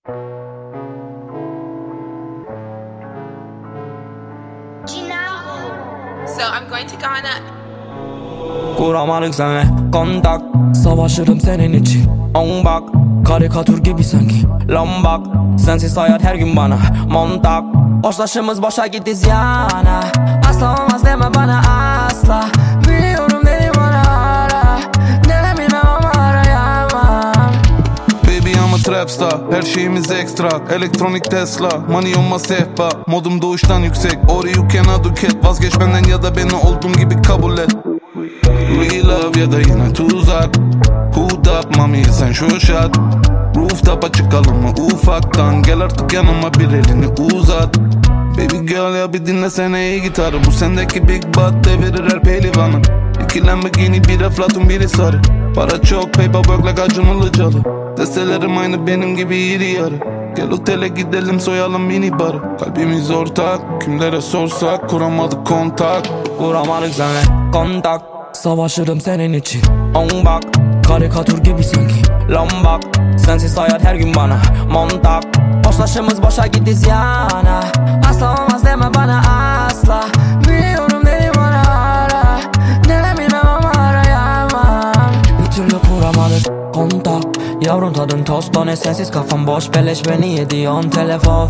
So I'm going to Ghana. Kuramadık senle kontak, savaşırım senin için. On bak, karikatür gibi sanki. Lombak, sensiz hayat her gün bana montak. Hoşlaşımız boşa gitti ziyana. Asla olmaz deme bana asla. Biliyorum dedi bana ara. Neden bilmem ama arayamam. Baby I'm a trap star, her şeyimiz ekstra. Elektronik Tesla, money on my sehpa. Modum doğuştan yüksek, or you cannot do cat. Vazgeç benden ya da beni olduğum gibi kabul et. Real love ya da yine tuzak. Hood up mami sen şu şat. Rooftop'a çıkalım mı ufaktan. Gel artık yanıma bir elini uzat. Baby girl ya bir dinlesene iyi gitarı. Bu sendeki big butt devirir her pehlivanı. İki Lamborghini bir Eflatun biri sarı. Para çok paperwork like Acun Ilıcalı. Destelerim aynı benim gibi iri yarı. Gel otele gidelim soyalım mini barı. Kalbimiz ortak, kimlere sorsak kuramadık kontak. Kuramadık senle kontak, savaşırım senin için. On bak, karikatür gibi sanki. Lombak, sensiz hayat her gün bana montak. Hoşlaşımız boşa gitti ziyana. Asla olmaz deme bana asla. Biliyorum dedi bana ara. Neden bilmem ama arayamam. Bir türlü kuramadık kontak. Yavrum tadın tostone, sensiz kafam boş. Beleş beni yediyorsun telefon.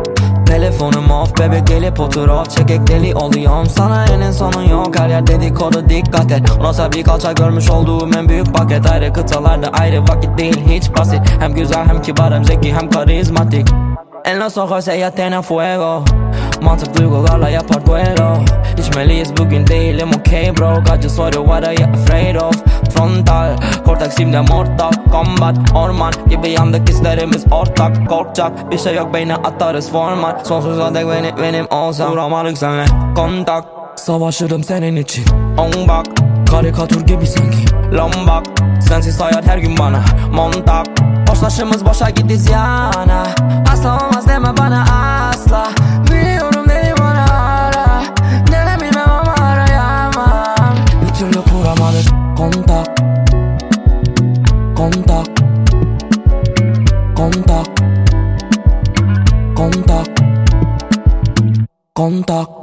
Telefonum off, bebek gelip otur off. Çekek deli oluyorum, sana enin sonu yok. Her yer dedikodu dikkat et. Onasa bir kalça görmüş olduğum en büyük paket. Ayrı kıtalarda ayrı vakit değil hiç basit. Hem güzel hem kibar hem zeki hem karizmatik. En los ojos ella tiene fuego. Mantık duygularla yapar duelo. İçmeliyiz bugün değilim okay bro. God just what are you afraid of? Frontal, kortak simde mortal combat. Orman gibi yandık hislerimiz ortak. Korkacak bir şey yok beyne atarız format. Sonsuza dek benim olsam. Kuramadık senle kontak, savaşırım senin için. On bak, karikatür gibi sanki. Lombak, sensiz hayat her gün bana montak. Hoşlaşımız boşa gitti ziyana. Asla olmaz deme bana asla. Biliyorum dedi bana ara. Neden bilmem ama arayamam. Bir türlü kuramadık kontak. Kontak. Kontak. Kontak. Kontak.